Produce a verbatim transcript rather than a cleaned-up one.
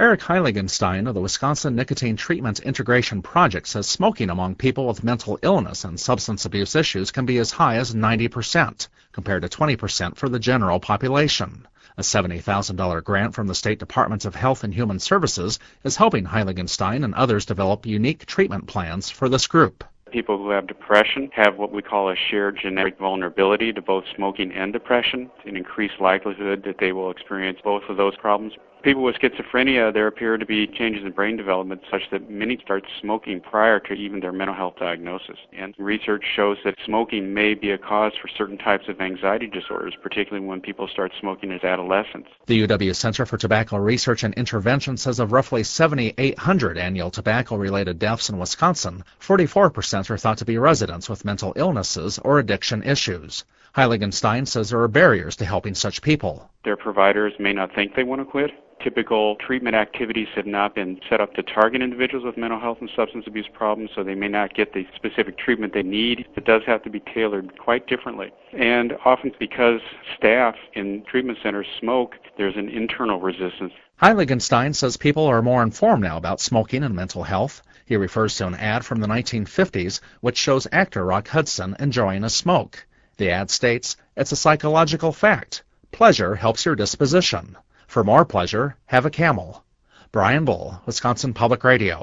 Eric Heiligenstein of the Wisconsin Nicotine Treatment Integration Project says smoking among people with mental illness and substance abuse issues can be as high as ninety percent, compared to twenty percent for the general population. A seventy thousand dollars grant from the State Department of Health and Human Services is helping Heiligenstein and others develop unique treatment plans for this group. People who have depression have what we call a shared genetic vulnerability to both smoking and depression, an increased likelihood that they will experience both of those problems. People with schizophrenia, there appear to be changes in brain development such that many start smoking prior to even their mental health diagnosis. And research shows that smoking may be a cause for certain types of anxiety disorders, particularly when people start smoking as adolescents. The U W Center for Tobacco Research and Intervention says of roughly seven thousand eight hundred annual tobacco-related deaths in Wisconsin, forty-four percent are thought to be residents with mental illnesses or addiction issues. Heiligenstein says there are barriers to helping such people. Their providers may not think they want to quit. Typical treatment activities have not been set up to target individuals with mental health and substance abuse problems, so they may not get the specific treatment they need. It does have to be tailored quite differently. And often because staff in treatment centers smoke, there's an internal resistance. Heiligenstein says people are more informed now about smoking and mental health. He refers to an ad from the nineteen fifties which shows actor Rock Hudson enjoying a smoke. The ad states, "It's a psychological fact. Pleasure helps your disposition. For more pleasure, have a Camel." Brian Bull, Wisconsin Public Radio.